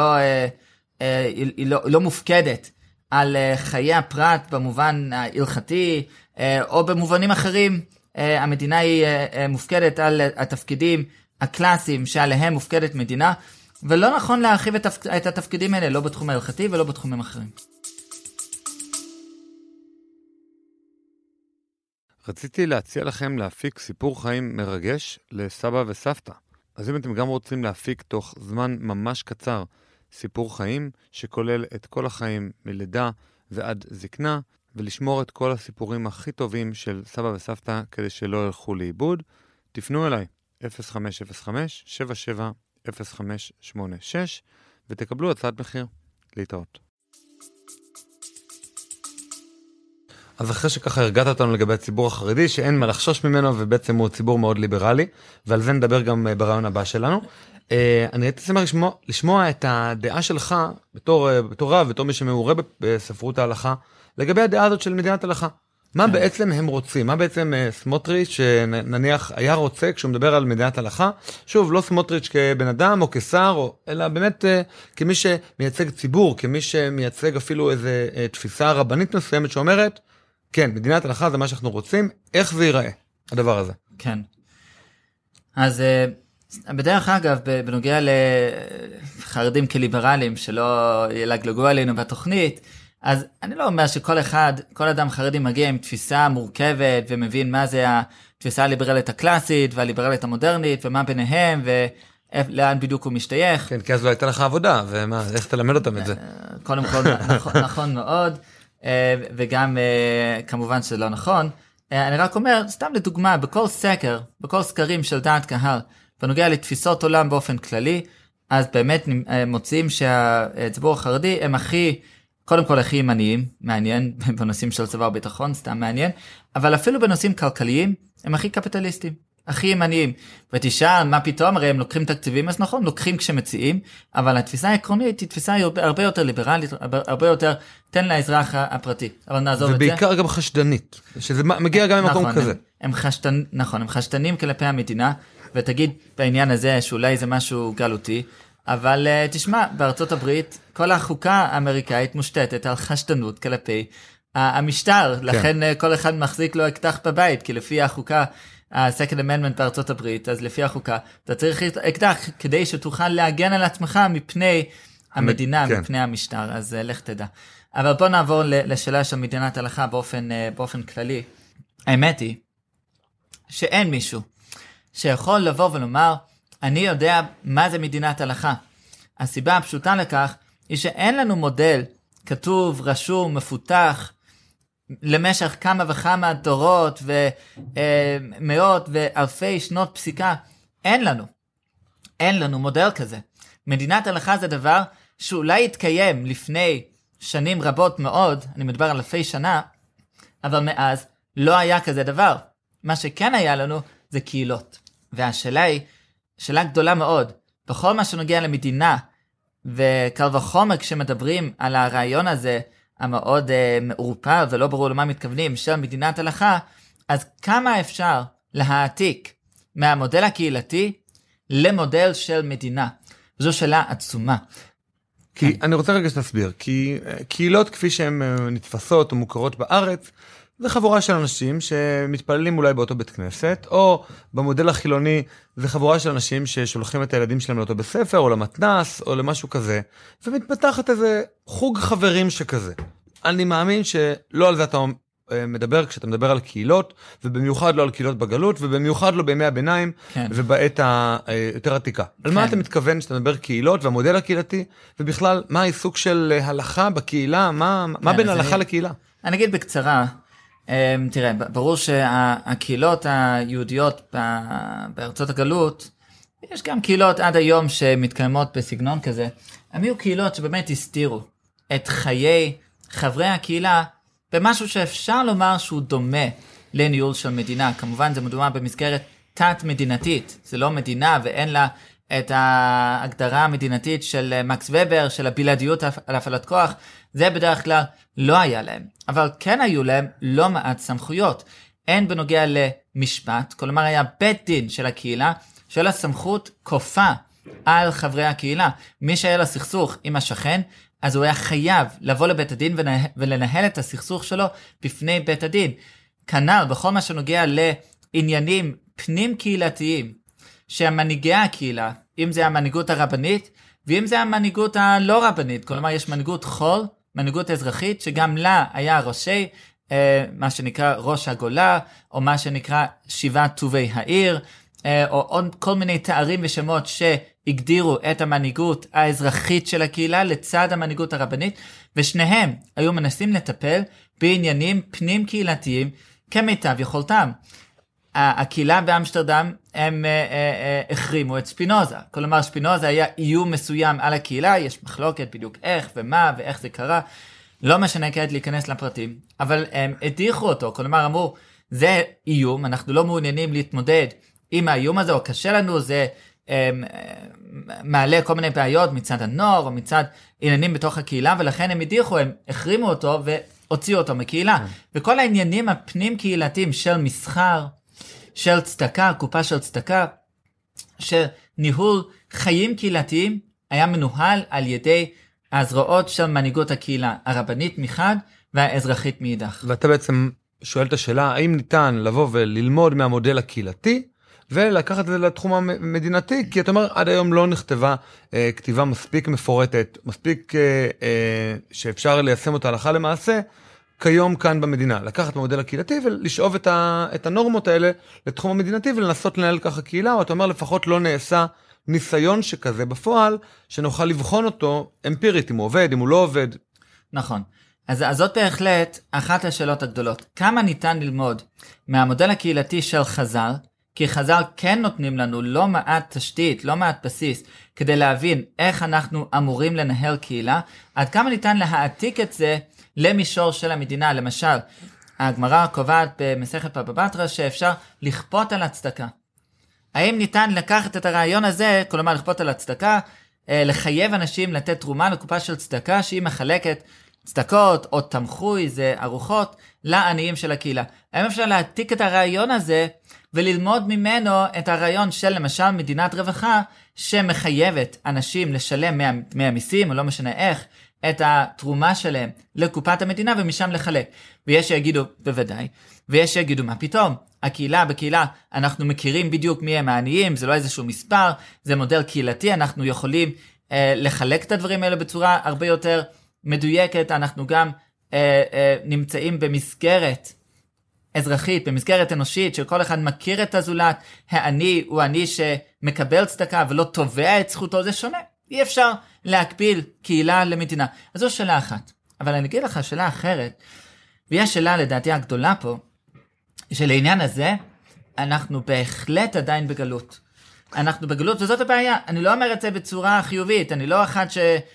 לא מופקדת על חיי הפרט במובן ההלכתי, או במובנים אחרים. המדינה היא מופקדת על התפקידים הקלאסיים שעליהם מופקדת מדינה, ולא נכון להרחיב את התפקידים האלה, לא בתחום ההלכתי ולא בתחומים אחרים. רציתי להציע לכם להפיק סיפור חיים מרגש לסבא וסבתא. אז אם אתם גם רוצים להפיק תוך זמן ממש קצר סיפור חיים שכולל את כל החיים מלידה ועד זקנה, ולשמור את כל הסיפורים הכי טובים של סבא וסבתא כדי שלא ילכו לאיבוד, תפנו אליי 0505-770586 ותקבלו הצעת מחיר. להתראות. אז אחרי שככה הרגעת אותנו לגבי הציבור החרדי, שאין מה לחשוש ממנו, ובעצם הוא ציבור מאוד ליברלי, ועל זה נדבר גם ברעיון הבא שלנו. אני הייתי שמח לשמוע את הדעה שלך, בתור רב, בתור מי שמעורה בספרות ההלכה, לגבי הדעה הזאת של מדינת הלכה. מה בעצם הם רוצים? מה בעצם סמוטריץ' שנניח היה רוצה כשהוא מדבר על מדינת הלכה? שוב, לא סמוטריץ' כבן אדם או כשר, אלא באמת כמי שמייצג ציבור, כמי שמייצג אפילו איזה תפיסה רבנית מסוימת שאומרת, כן, מדינת הלכה זה מה שאנחנו רוצים, איך זה ייראה, הדבר הזה? כן. אז בדרך אגב, בנוגע לחרדים כליברלים, שלא ילגלגו עלינו בתוכנית, אז אני לא אומר שכל אחד, כל אדם חרדי מגיע עם תפיסה מורכבת, ומבין מה זה התפיסה הליברלית הקלאסית, והליברלית המודרנית, ומה ביניהם, ולאן בדיוק הוא משתייך. כן, כי אז לא הייתה לך עבודה, ומה, איך תלמד אותם את זה? קודם כל, נכון מאוד. וגם כמובן שלא נכון. אני רק אומר, סתם לדוגמה, בכל סקר, בכל סקרים של דעת קהל, בנוגע לתפיסות עולם באופן כללי, אז באמת מוצאים שהציבור החרדי הם קודם כל הכי ימניים, מעניין, בנושאים של צבא וביטחון, סתם מעניין, אבל אפילו בנושאים כלכליים, הם הכי קפיטליסטים, הכי ימניים. ותשאל, מה פתאום? הרי הם לוקחים תקציבים, אז נכון, לוקחים כשמציעים, אבל התפיסה העקרונית היא תפיסה הרבה יותר ליברלית, הרבה יותר תן לאזרח הפרטי. אבל נעזוב את זה. ובעיקר גם חשדנית, שזה מגיע גם ממקום כזה. נכון, הם חשדנים כלפי המדינה, ותגיד בעניין הזה שאולי זה משהו גלותי, אבל תשמע, בארצות הברית, כל החוקה האמריקאית מושתתת על חשדנות כלפי המשטר, לכן כל אחד מחזיק לו אקדח בבית, כי לפי החוקה, ה-Second Amendment בארצות הברית, אז לפי החוקה, אתה צריך אקדח כדי שתוכל להגן על עצמך מפני המדינה, מפני המשטר, אז לך תדע. אבל בוא נעבור לשאלה של מדינת הלכה באופן כללי. האמת היא שאין מישהו שיכול לבוא ולומר, אני יודע מה זה מדינת הלכה. הסיבה הפשוטה לכך היא שאין לנו מודל כתוב, רשום, מפותח, למשך כמה וכמה דורות ומאות ואלפי שנות פסיקה. אין לנו מודל כזה. מדינת הלכה זה דבר שאולי התקיים לפני שנים רבות מאוד, אני מדבר על אלפי שנה, אבל מאז לא היה כזה דבר. מה שכן היה לנו זה קהילות. והשאלה היא שאלה גדולה מאוד. בכל מה שנוגע למדינה, וקל וחומר כשמדברים על הרעיון הזה, המאוד מעורפל ולא ברור למה מתכוונים של מדינת הלכה, אז כמה אפשר להעתיק מהמודל הקהילתי למודל של מדינה? זו שאלה עצומה. כי אני רוצה רגע שתסביר, כי קהילות כפי שהן נתפסות או מוכרות בארץ, זה חבורה של אנשים שמתפללים אולי באותו בית כנסת, או במודל החילוני זה חבורה של אנשים ששולחים את הילדים שלהם לאותו בית ספר, או למתנ"ס, או למשהו כזה, ומתפתחת איזה חוג חברים שכזה. אני מאמין שלא על זה אתה מדבר כשאתה מדבר על קהילות, ובמיוחד לא על קהילות בגלות, ובמיוחד לא בימי הביניים, כן. ובעת היותר עתיקה. כן. על מה אתה מתכוון שאתה מדבר קהילות והמודל הקהילתי, ובכלל מה העיסוק של הלכה בקהילה, מה בין הלכה לקהילה? אני אגיד בקצרה, תראה, ברור שהקהילות היהודיות בארצות הגלות, יש גם קהילות עד היום שמתקיימות בסגנון כזה, הם היו קהילות שבאמת הסתירו את חיי חברי הקהילה, במשהו שאפשר לומר שהוא דומה לניהול של מדינה. כמובן זה מדומה במסגרת תת-מדינתית, זה לא מדינה ואין לה את ההגדרה המדינתית של מקס ובר, של הבלעדיות על הפעלת כוח, זה בדרך כלל לא היה להם. אבל כן היו להם לא מעט סמכויות. אין בנוגע למשפט, כלומר היה בית דין של הקהילה, של הסמכות כופה על חברי הקהילה. מי שהיה לה סכסוך עם השכן, אז הוא היה חייב לבוא לבית הדין ולנהל את הסכסוך שלו בפני בית הדין. כנ"ל בכל מה שנוגע לעניינים פנים קהילתיים, שהמנהיגי הקהילה, אם זה המנהיגות הרבנית, ואם זה המנהיגות הלא רבנית, כלומר יש מנהיגות חול, מנהיגות אזרחית, שגם לה היה ראשי, מה שנקרא ראש הגולה, או מה שנקרא שבעת טובי העיר, או עוד כל מיני תארים ושמות שהגדירו את המנהיגות האזרחית של הקהילה לצד המנהיגות הרבנית, ושניהם היו מנסים לטפל בעניינים פנים קהילתיים כמיטב יכולתם. הקהילה באמסטרדם הם החרימו את ספינוזה, כלומר ספינוזה היה איום מסוים על הקהילה, יש מחלוקת בדיוק איך ומה ואיך זה קרה, לא משנה כעת להיכנס לפרטים, אבל הם הדיחו אותו, כלומר אמרו זה איום, אנחנו לא מעוניינים להתמודד עם האיום הזה, או קשה לנו, זה מעלה כל מיני בעיות מצד הנוער, או מצד עניינים בתוך הקהילה, ולכן הם הדיחו, הם החרימו אותו והוציאו אותו מקהילה. וכל העניינים הפנים קהילתיים של מסחר, של צדקה, קופה של צדקה, של ניהול חיים קהילתיים, היה מנוהל על ידי הזרועות של מנהיגות הקהילה, הרבנית מחד והאזרחית מאידך. ואתה בעצם שואל את השאלה, האם ניתן לבוא וללמוד מהמודל הקהילתי, ולקחת את זה לתחום המדינתי, כי אתה אומר, עד היום לא נכתבה כתיבה מספיק מפורטת, מספיק שאפשר ליישם אותה הלכה למעשה, כיום כאן במדינה. לקחת במודל הקהילתי ולשאוב את הנורמות האלה לתחום המדינתי, ולנסות לנהל ככה קהילה, או אתה אומר, לפחות לא נעשה ניסיון שכזה בפועל, שנוכל לבחון אותו אמפירית, אם הוא עובד, אם הוא לא עובד. נכון. אז זאת בהחלט אחת השאלות הגדולות. כמה ניתן ללמוד מהמודל הקהילתי של חז"ל, כי חז"ל כן נותנים לנו לא מעט תשתית, לא מעט בסיס, כדי להבין איך אנחנו אמורים לנהל קהילה, עד כמה ניתן להעתיק את זה למישור של המדינה. למשל, הגמרא קובעת במסכת בבא בתרא שאפשר לכפות על הצדקה. האם ניתן לקחת את הרעיון הזה, כלומר לכפות על הצדקה, לחייב אנשים לתת תרומה לקופה של צדקה, שהיא מחלקת צדקות או תמחוי, זה ארוחות, לעניים של הקהילה. האם אפשר להעתיק את הרעיון הזה, וללמוד ממנו את הרעיון של למשל מדינת רווחה, שמחייבת אנשים לשלם מהמיסים, או לא משנה איך, את התרומה שלהם לקופת המדינה, ומשם לחלק. ויש שיגידו, בוודאי, ויש שיגידו, מה פתאום? בקהילה, אנחנו מכירים בדיוק מי הם העניים, זה לא איזשהו מספר, זה מודל קהילתי, אנחנו יכולים לחלק את הדברים האלה בצורה הרבה יותר מדויקת, אנחנו גם נמצאים במסגרת אזרחית, במסגרת אנושית, שכל אחד מכיר את הזולת, העני הוא עני שמקבל צדקה ולא תובע את זכותו, זה שונה. אי אפשר להקביל קהילה למדינה. אז זו שאלה אחת. אבל אני אגיד לך שאלה אחרת, והיא השאלה לדעתי הגדולה פה, שלעניין הזה, אנחנו בהחלט עדיין בגלות. אנחנו בגלות, וזאת הבעיה. אני לא אומר את זה בצורה חיובית, אני לא אחד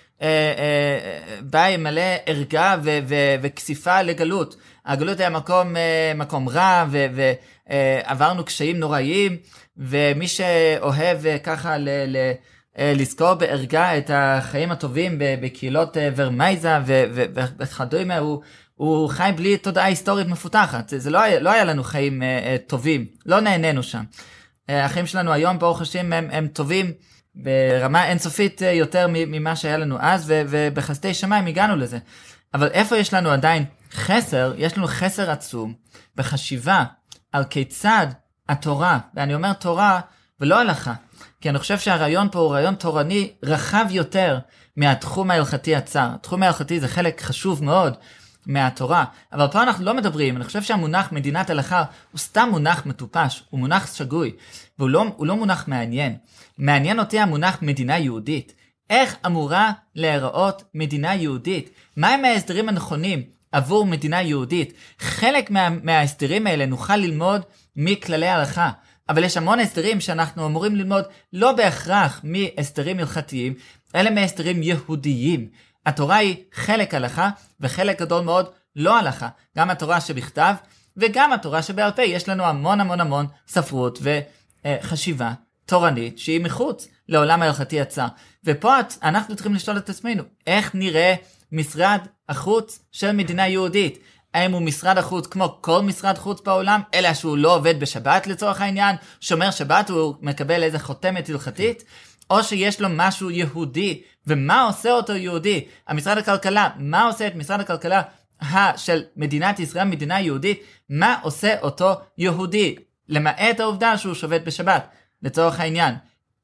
שבא עם מלא ערגה וכסיפה לגלות. הגלות היה מקום רע, ועברנו קשיים נוראיים, ומי שאוהב ככה לזכור בערגה את החיים הטובים בקהילות ורמייזה וכדומה, הוא חי בלי תודעה היסטורית מפותחת. זה לא היה לנו חיים טובים, לא נהנינו שם. החיים שלנו היום ברוך השם הם טובים ברמה אינסופית יותר ממה שהיה לנו אז, ובחסדי שמיים הגענו לזה. אבל איפה יש לנו עדיין חסר? יש לנו חסר עצום בחשיבה על כיצד התורה, ואני אומר תורה ולא הלכה, כי אני חושב שהרעיון פה הוא רעיון תורני רחב יותר מהתחום ההלכתי הצר. התחום ההלכתי זה חלק חשוב מאוד מהתורה, אבל פה אנחנו לא מדברים. אני חושב שהמונח מדינת הלכה הוא סתם מונח מטופש, הוא מונח שגוי, והוא לא מונח מעניין. מעניין אותי המונח מדינה יהודית. איך אמורה להיראות מדינה יהודית? מהם ההסדרים הנכונים עבור מדינה יהודית? חלק מההסדרים האלה נוכל ללמוד מכללי ההלכה, אבל יש המון הסדרים שאנחנו אמורים ללמוד לא בהכרח מהסדרים הלכתיים, אלא מהסדרים יהודיים. התורה היא חלק הלכה וחלק גדול מאוד לא הלכה. גם התורה שבכתב וגם התורה שבעל פה. יש לנו המון ספרות וחשיבה תורנית שהיא מחוץ לעולם ההלכתי הצר. ופה אנחנו צריכים לשאול את עצמנו, איך נראה משרד החוץ של מדינה יהודית? האם הוא משרד החוץ כמו כל משרד חוץ בעולם, אלא שהוא לא עובד בשבת לצורך העניין, שומר שבת, הוא מקבל איזה חותמת הלכתית, או שיש לו משהו יהודי? ומה עושה אותו יהודי? המשרד הכלכלה, מה עושה את משרד הכלכלה של מדינת ישראל, מדינה יהודית? מה עושה אותו יהודי? למעט העובדה שהוא שובת בשבת, לצורך העניין,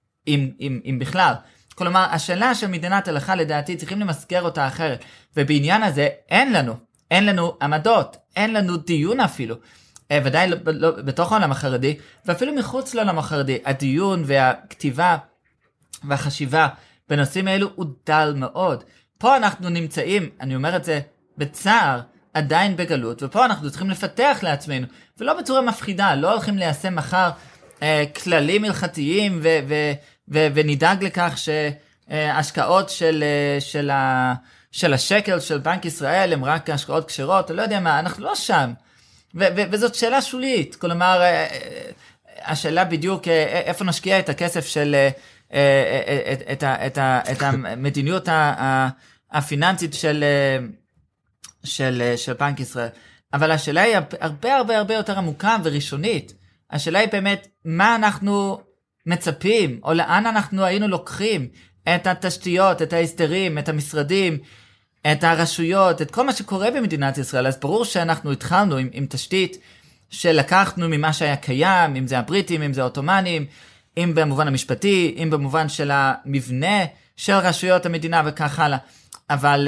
אם בכלל. כלומר, השאלה של מדינת הלכה לדעתי צריכים למסגר אותה אחרת, ובעניין הזה אין לנו עמדות, אין לנו דיון אפילו, ודאי לא, בתוך העולם החרדי, ואפילו מחוץ לעולם החרדי, הדיון והכתיבה והחשיבה בנושאים האלו הוא דל מאוד. פה אנחנו נמצאים, אני אומר את זה בצער, עדיין בגלות, ופה אנחנו צריכים לפתח לעצמנו, ולא בצורה מפחידה, לא הולכים ליישם מחר כללים הלכתיים, ונדאג לכך שהשקעות של השקל של בנק ישראל הם רק השקעות כשרות, או לא יודע מה, אנחנו לא שם. וזאת שאלה שולית, כלומר, השאלה בדיוק איפה נשקיע את הכסף של, את המדיניות הפיננסית של בנק ישראל. אבל השאלה היא הרבה יותר עמוקה וראשונית. השאלה היא באמת, מה אנחנו מצפים, או לאן אנחנו היינו לוקחים את התשתיות, את ההסדרים, את המשרדים, את הרשויות, את כל מה שקורה במדינת ישראל. אז ברור שאנחנו התחלנו עם תשתית שלקחנו ממה שהיה קיים, אם זה הבריטים, אם זה האוטומנים, אם במובן המשפטי, אם במובן של המבנה של רשויות המדינה וכך הלאה. אבל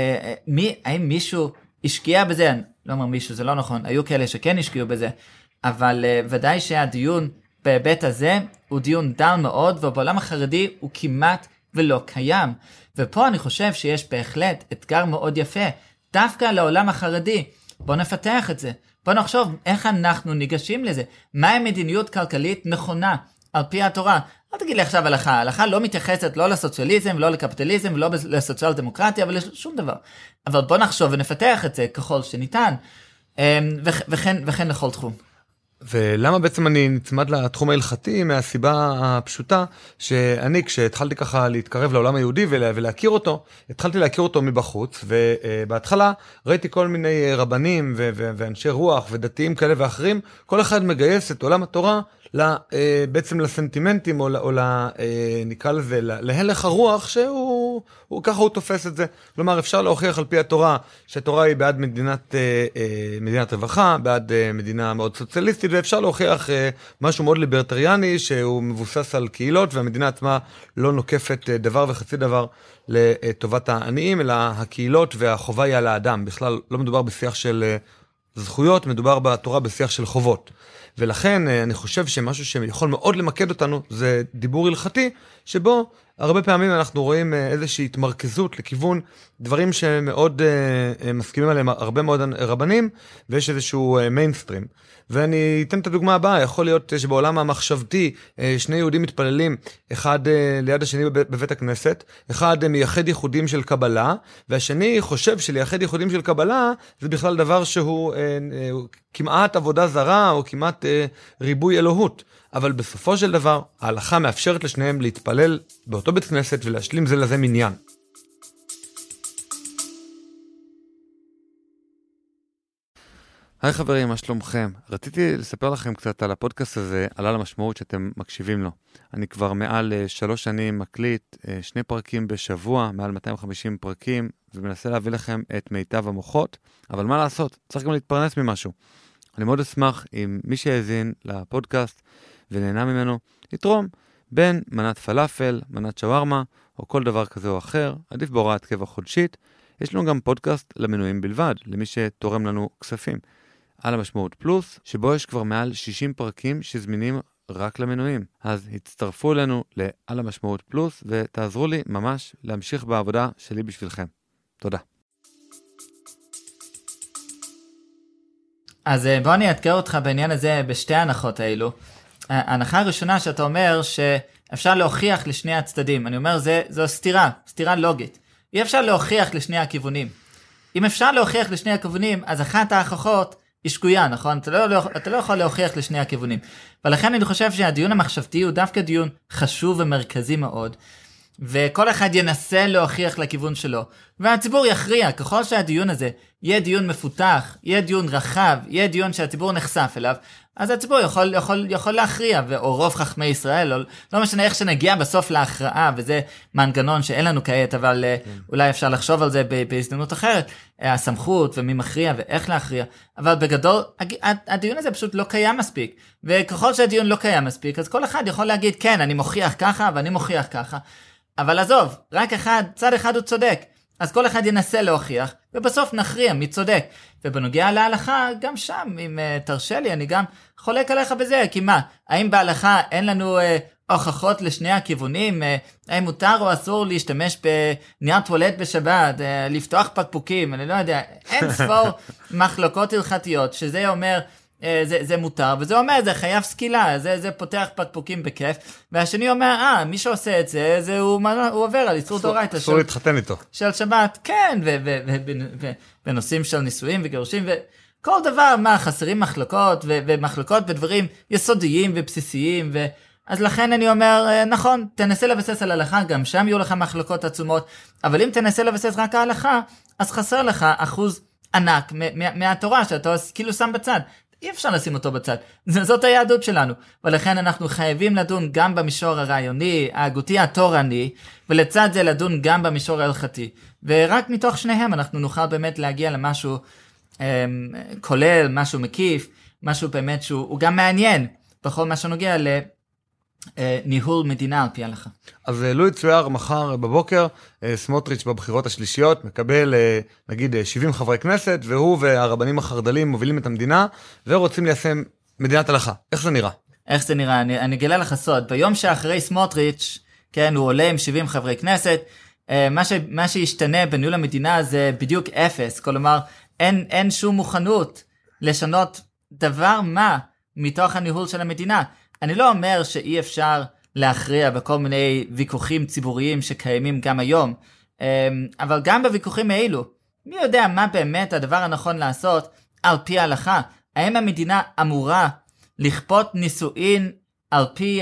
האם מישהו השקיע בזה? אני לא אומר מישהו, זה לא נכון, היו כאלה שכן השקיעו בזה, אבל ודאי שהדיון בהיבט הזה הוא דיון דל מאוד, ובעולם החרדי הוא כמעט ולא קיים. ופה אני חושב שיש בהחלט אתגר מאוד יפה, דווקא לעולם החרדי. בוא נפתח את זה, בוא נחשוב איך אנחנו ניגשים לזה, מהי מדיניות כלכלית נכונה על פי התורה. אל תגיד לי עכשיו הלכה, ההלכה לא מתייחסת לא לסוציאליזם, לא לקפיטליזם, ולא לסוציאל דמוקרטיה, ולשום דבר. אבל בוא נחשוב ונפתח את זה ככל שניתן, וכן לכל תחום. ולמה בעצם אני נצמד לתחום ההלכתי? מהסיבה הפשוטה שאני כשהתחלתי ככה להתקרב לעולם היהודי ולהכיר אותו, התחלתי להכיר אותו מבחוץ, ובהתחלה ראיתי כל מיני רבנים ואנשי רוח ודתיים כאלה ואחרים, כל אחד מגייס את עולם התורה בעצם לסנטימנטים או נקרא לזה להלך הרוח שהוא ככה הוא תופס את זה. כלומר אפשר להוכיח על פי התורה שהתורה היא בעד מדינת רווחה, בעד מדינה מאוד סוציאליסטית, ואפשר להוכיח משהו מאוד ליברטריאני שהוא מבוסס על קהילות, והמדינה עצמה לא נוקפת דבר וחצי דבר לטובת העניים, אלא הקהילות והחובה היא על האדם. בכלל לא מדובר בשיח של זכויות, מדובר בתורה בשיח של חובות. ולכן אני חושב שמשהו שיכול מאוד למקד אותנו זה דיבור הלכתי, שבו הרבה פעמים אנחנו רואים איזושהי התמרכזות לכיוון דברים שמאוד מסכימים עליהם הרבה מאוד רבנים, ויש איזשהו מיינסטרים. ואני אתן את הדוגמה הבאה, יכול להיות שבעולם המחשבתי שני יהודים מתפללים אחד ליד השני בבית הכנסת, אחד מייחד ייחודים של קבלה, והשני חושב שלייחד ייחודים של קבלה זה בכלל דבר שהוא כמעט עבודה זרה או כמעט ריבוי אלוהות. אבל בסופו של דבר, ההלכה מאפשרת לשניהם להתפלל באותו בית כנסת ולהשלים זה לזה מניין. היי חברים, מה שלומכם? רציתי לספר לכם קצת על הפודקאסט הזה, על המשמעות שאתם מקשיבים לו. אני כבר מעל 3 שנים מקליט 2 פרקים בשבוע, מעל 250 פרקים, ומנסה להביא לכם את מיטב המוחות, אבל מה לעשות? צריך גם להתפרנס ממשהו. אני מאוד אשמח אם מי שהאזין לפודקאסט ונהנה ממנו, יתרום בין מנת פלאפל, מנת שווארמה, או כל דבר כזה או אחר, עדיף בהוראת קבע חודשית. יש לנו גם פודקאסט למנויים בלבד, למי שתורם לנו כספים. על המשמעות פלוס, שבו יש כבר מעל 60 פרקים שזמינים רק למנויים. אז הצטרפו אלינו לעל המשמעות פלוס, ותעזרו לי ממש להמשיך בעבודה שלי בשבילכם. תודה. אז בוא אני אתגר אותך בעניין הזה בשתי ההנחות האלו. ההנחה הראשונה שאתה אומר שאפשר להוכיח לשני הצדדים. אני אומר, זו סתירה לוגית. אי אפשר להוכיח לשני הכיוונים. אם אפשר להוכיח לשני הכיוונים, אז אחת ההוכחות היא שגויה, נכון? אתה לא יכול להוכיח לשני הכיוונים. ולכן אני חושב שהדיון המחשבתי הוא דווקא דיון חשוב ומרכזי מאוד, וכל אחד ינסה להוכיח לכיוון שלו, והציבור יכריע. ככל שהדיון הזה יהיה דיון מפותח, יהיה דיון רחב, יהיה דיון שהציבור נחשף אליו, אז הציבור יכול להכריע, או רוב חכמי ישראל, או לא משנה איך שנגיע בסוף להכרעה, וזה מנגנון שאין לנו כעת, אבל אולי אפשר לחשוב על זה בהזדמנות אחרת, הסמכות ומי מכריע ואיך להכריע, אבל בגדול הדיון הזה פשוט לא קיים מספיק, וככל שהדיון לא קיים מספיק, אז כל אחד יכול להגיד, כן, אני מוכיח ככה, ואני מוכיח ככה, אבל עזוב, רק צד אחד הוא צודק, אז כל אחד ינסה להוכיח, ובסוף נכריע מי צודק. ובנוגע להלכה, גם שם, אם תרשה לי, אני גם חולק עליך בזה, כי מה, האם בהלכה אין לנו הוכחות לשני הכיוונים, האם מותר או אסור להשתמש בנייר טואלט בשבת, לפתוח פקפוקים, אני לא יודע, אין ספור מחלוקות הלכתיות, שזה אומר, זה מותר, וזה אומר, זה חייב סקילה, זה פותח פקפוקים בכיף, והשני אומר, מי שעושה את זה, הוא עובר על איסור דאורייתא. אסור להתחתן איתו. של שבת, כן, ובנושאים של נישואים וגירושים, וכל דבר, חסרים מחלוקות, ומחלוקות בדברים יסודיים ובסיסיים, אז לכן אני אומר, נכון, תנסה לבסס על הלכה, גם שם יהיו לך מחלוקות עצומות, אבל אם תנסה לבסס רק על הלכה, אז חסר לך אחוז ענק מהתורה, שאתה כאילו שם בצד. אי אפשר לשים אותו בצד. זאת היהדות שלנו. ולכן אנחנו חייבים לדון גם במישור הרעיוני, ההגותי התורני, ולצד זה לדון גם במישור ההלכתי. ורק מתוך שניהם אנחנו נוכל באמת להגיע למשהו כולל, משהו מקיף, משהו באמת שהוא גם מעניין, בכל מה שנוגע לניהול מדינה על פי ההלכה. אז לו יצויר מחר בבוקר, סמוטריץ' בבחירות השלישיות מקבל נגיד 70 חברי כנסת, והוא והרבנים החרד"לים מובילים את המדינה, ורוצים ליישם מדינת הלכה. איך זה נראה? איך זה נראה? אני אגלה לך סוד. ביום שאחרי סמוטריץ', כן, הוא עולה עם 70 חברי כנסת, מה שישתנה בניהול המדינה זה בדיוק 0. כלומר, אין שום מוכנות לשנות דבר מה מתוך הניהול של המדינה. אני לא אומר שאי אפשר להכריע בכל מיני ויכוחים ציבוריים שקיימים גם היום, אבל גם בוויכוחים האלו, מי יודע מה באמת הדבר הנכון לעשות על פי ההלכה? האם המדינה אמורה לכפות נישואין על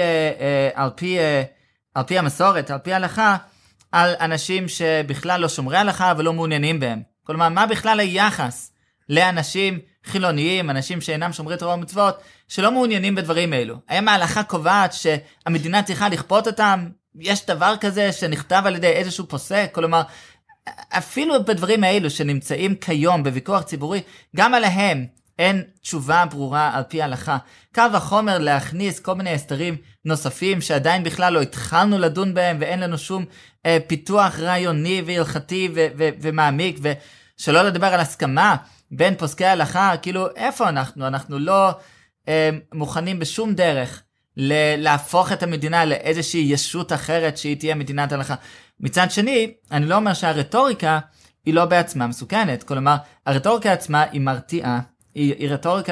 פי המסורת, על פי ההלכה, על אנשים שבכלל לא שומרי הלכה ולא מעוניינים בהם? כלומר, מה בכלל היחס לאנשים חילוניים, אנשים שאינם שומרי תורה ומצוות, שלא מעוניינים בדברים האלו? האם ההלכה קובעת שהמדינה צריכה לכפות אותם? יש דבר כזה שנכתב על ידי איזשהו פוסק? כלומר, אפילו בדברים האלו שנמצאים כיום בוויכוח ציבורי, גם עליהם אין תשובה ברורה על פי ההלכה. קל וחומר להכניס כל מיני הסתרים נוספים שעדיין בכלל לא התחלנו לדון בהם, ואין לנו שום פיתוח רעיוני והלכתי ומעמיק, ושלא לדבר על הסכמה בין פוסקי ההלכה. כאילו, איפה אנחנו? אנחנו לא מוכנים בשום דרך להפוך את המדינה לאיזושהי ישות אחרת שהיא תהיה מדינת הלכה. מצד שני, אני לא אומר שהרטוריקה היא לא בעצמה מסוכנת. כלומר, הרטוריקה עצמה היא מרתיעה, היא רטוריקה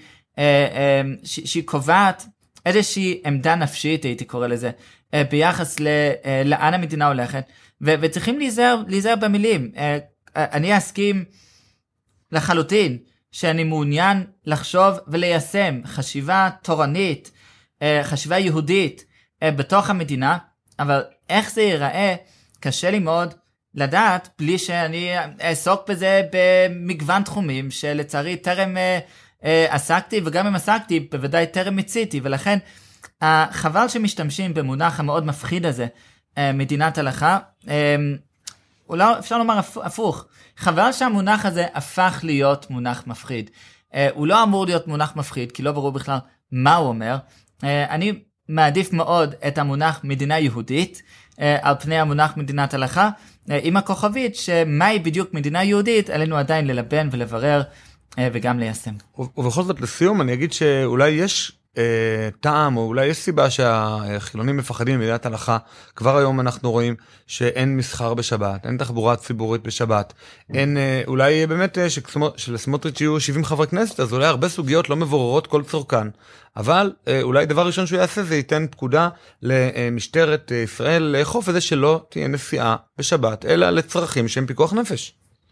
שהיא קובעת איזושהי עמדה נפשית, הייתי קורא לזה, ביחס לאן המדינה הולכת, וצריכים להיזהר במילים. אני אסכים לחלוטין שאני מעוניין לחשוב וליישם חשיבה תורנית, חשיבה יהודית בתוך המדינה, אבל איך זה ייראה, קשה לי מאוד לדעת, בלי שאני אעסוק בזה במגוון תחומים, שלצערי טרם עסקתי, וגם אם עסקתי, בוודאי טרם מציתי, ולכן חבל שמשתמשים במונח המאוד מפחיד הזה, מדינת הלכה, אולי אפשר לומר הפוך, חבל שהמונח הזה הפך להיות מונח מפחיד. הוא לא אמור להיות מונח מפחיד, כי לא ברור בכלל מה הוא אומר. אני מעדיף מאוד את המונח מדינה יהודית, על פני המונח מדינת הלכה, עם הכוכבית שמהי בדיוק מדינה יהודית, עלינו עדיין ללבן ולברר וגם ליישם. ובכל זאת לסיום אני אגיד שאולי יש טעם, או אולי יש סיבה שהחילונים מפחדים ממדינת הלכה. כבר היום אנחנו רואים שאין מסחר בשבת, אין תחבורה ציבורית בשבת, אין, אולי באמת שלסמוטריץ' יהיו 70 חברי כנסת, אז אולי הרבה סוגיות לא מבוררות כל צורכן, אבל אולי דבר ראשון שהוא יעשה זה ייתן פקודה למשטרת ישראל לאכוף את זה שלא תהיה נסיעה בשבת, אלא לצרכים שהם פיקוח נפש.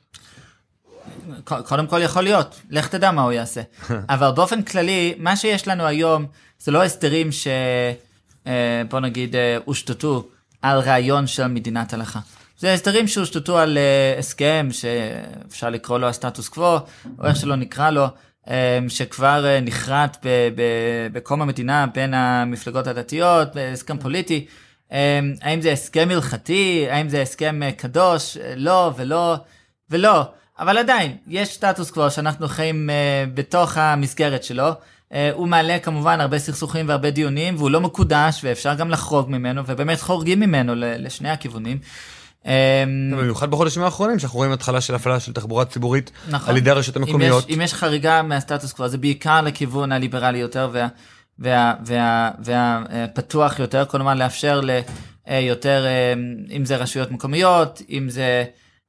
קודם כל יכול להיות, לך תדע מה הוא יעשה. אבל באופן כללי, מה שיש לנו היום, זה לא הסדרים בוא נגיד, הושתתו על רעיון של מדינת הלכה. זה הסדרים שהושתתו על הסכם, שאפשר לקרוא לו הסטטוס קוו, או איך שלא נקרא לו, שכבר נחרט בקום המדינה בין המפלגות הדתיות, הסכם פוליטי. האם זה הסכם הלכתי, האם זה הסכם קדוש? לא ולא. אבל עדיין, יש סטטוס קוו שאנחנו חיים בתוך המסגרת שלו, הוא מעלה כמובן הרבה סכסוכים והרבה דיונים, והוא לא מקודש, ואפשר גם לחרוג ממנו, ובאמת חורגים ממנו לשני הכיוונים. במיוחד בחודשים האחרונים, שאנחנו רואים התחלה של הפעלה של תחבורה ציבורית, נכון. על ידי הרשויות המקומיות. אם יש חריגה מהסטטוס קוו, זה בעיקר לכיוון הליברלי יותר, והפתוח יותר, כלומר לאפשר ליותר, אם זה רשויות מקומיות, אם זה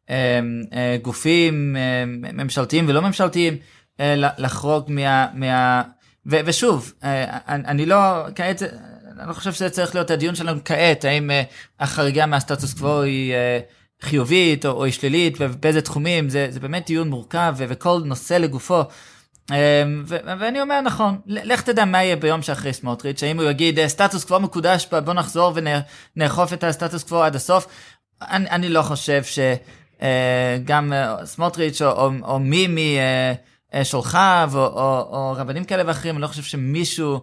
גופים ממשלתיים ולא ממשלתיים, לחרוג ושוב, אני לא חושב שזה צריך להיות הדיון שלנו כעת, האם החריגה מהסטטוס קוו היא חיובית או היא שלילית, ובאיזה תחומים, זה באמת דיון מורכב, וכל נושא לגופו, ואני אומר נכון, לך תדע מה יהיה ביום שאחרי סמוטריץ', האם הוא יגיד סטטוס קוו מקודש, בוא נחזור ונאכוף את הסטטוס קוו עד הסוף. אני לא חושב שגם סמוטריץ' או מי שולחיו או רבנים כאלה ואחרים, אני לא חושב שמישהו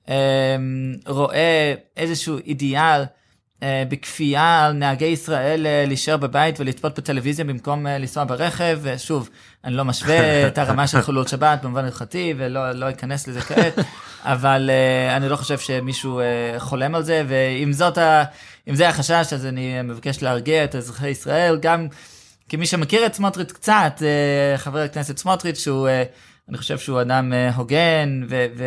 רואה איזשהו אידיאל בכפייה על נהגי ישראל להישאר בבית ולצפות בטלוויזיה במקום לנסוע ברכב. ושוב, אני לא משווה את הרמה של חילול שבת במובן הלכתי ולא אכנס לזה כעת, אבל אני לא חושב שמישהו חולם על זה, ואם זה החשש, אז אני מבקש להרגיע את אזרחי ישראל, גם כמי שמכיר את סמוטריץ' קצת, חבר הכנסת סמוטריץ', אני חושב שהוא אדם הוגן,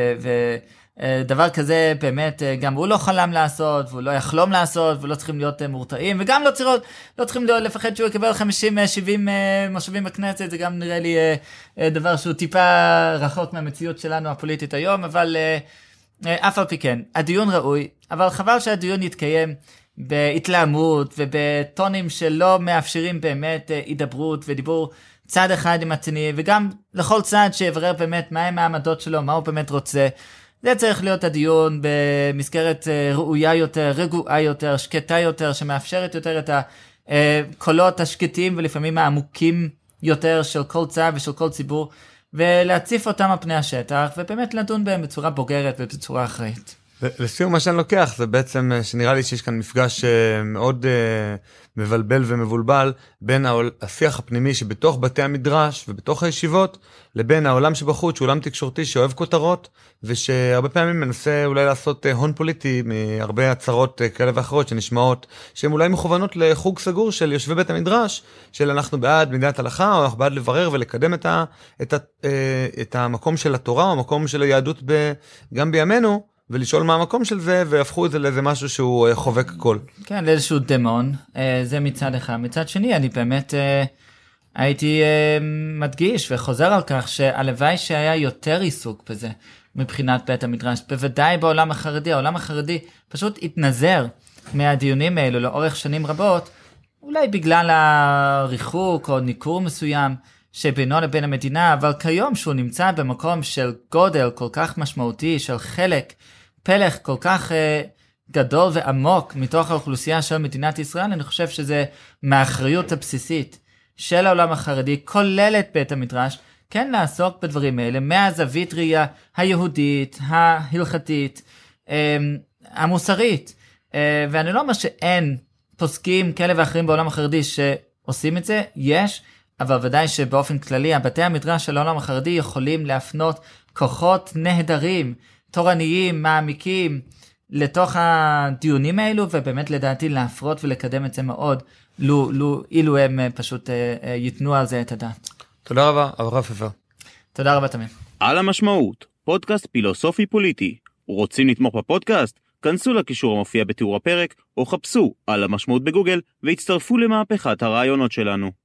דבר כזה באמת גם הוא לא חלם לעשות, והוא לא יחלום לעשות, ולא צריכים להיות מורתעים, וגם לא צריכים לפחד שהוא יקבל 50-70 מושבים בכנסת, זה גם נראה לי דבר שהוא טיפה רחוק מהמציאות שלנו הפוליטית היום, אבל אף על פי כן, הדיון ראוי, אבל חבל שהדיון יתקיים בהתלהמות ובטונים שלא מאפשרים באמת הידברות ודיבור צד אחד עם הצני, וגם לכל צד שיברר באמת מהם העמדות שלו, מה הוא באמת רוצה. זה צריך להיות הדיון במסגרת ראויה יותר, רגועה יותר, שקטה יותר, שמאפשרת יותר את הקולות השקטים ולפעמים העמוקים יותר של כל צד ושל כל ציבור, ולהציף אותם על פני השטח, ובאמת לדון בהם בצורה בוגרת ובצורה אחראית. לסיום מה שאני לוקח זה בעצם שנראה לי שיש כאן מפגש מאוד מבלבל ומבולבל בין השיח הפנימי שבתוך בתי המדרש ובתוך הישיבות לבין העולם שבחוץ שהוא עולם תקשורתי שאוהב כותרות ושהרבה פעמים מנסה אולי לעשות הון פוליטי מהרבה הצהרות כאלה ואחרות שנשמעות שהן אולי מכוונות לחוג סגור של יושבי בית המדרש של אנחנו בעד מדינת הלכה או אנחנו בעד לברר ולקדם את המקום של התורה או המקום של היהדות גם בימינו ולשאול מה המקום של זה, והפכו את זה לאיזה משהו שהוא חובק הכל. כן, לאיזשהו דמון, זה מצד אחד. מצד שני, אני באמת הייתי מדגיש וחוזר על כך, שהלוואי שהיה יותר עיסוק בזה, מבחינת בית המדרש, בוודאי בעולם החרדי. העולם החרדי פשוט התנזר מהדיונים האלו לאורך שנים רבות, אולי בגלל הריחוק או ניכור מסוים, שבינו לבין המדינה, אבל כיום שהוא נמצא במקום של גודל כל כך משמעותי, של פלח כל כך גדול ועמוק מתוך האוכלוסייה של מדינת ישראל, אני חושב שזה מהאחריות הבסיסית של העולם החרדי, כוללת בית המדרש, כן לעסוק בדברים האלה, מהזווית ראייה היהודית, ההלכתית, המוסרית, ואני לא אומר שאין פוסקים כאלה ואחרים בעולם החרדי שעושים את זה, יש, אבל ודאי שבאופן כללי, בתי המדרש של העולם החרדי יכולים להפנות כוחות נהדרים, תורניים, מעמיקים, לתוך הדיונים האלו, ובאמת לדעתי להפרות ולקדם את זה מאוד, אילו הם פשוט ייתנו על זה את הדעת. תודה רבה, הרב פפר. תודה רבה תמיד. על המשמעות, פודקאסט פילוסופי פוליטי. רוצים לתמוך בפודקאסט? כנסו לקישור המופיע בתיאור הפרק, או חפשו על המשמעות בגוגל, והצטרפו למהפכת הרעיונות שלנו.